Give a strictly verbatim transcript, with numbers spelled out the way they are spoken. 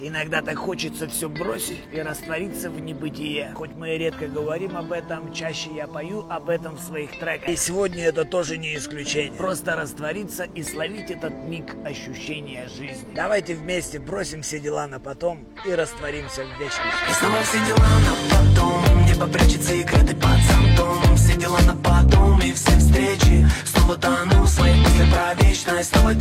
Иногда так хочется все бросить и раствориться в небытие. Хоть мы и редко говорим об этом, чаще я пою об этом в своих треках. И сегодня это тоже не исключение. Просто раствориться и словить этот миг ощущения жизни. Давайте вместе бросим все дела на потом и растворимся в вечности. И снова все дела на потом, где попрячется секреты под зонтом. Все дела на потом и все встречи. Снова тону в своих мыслях про вечность. Снова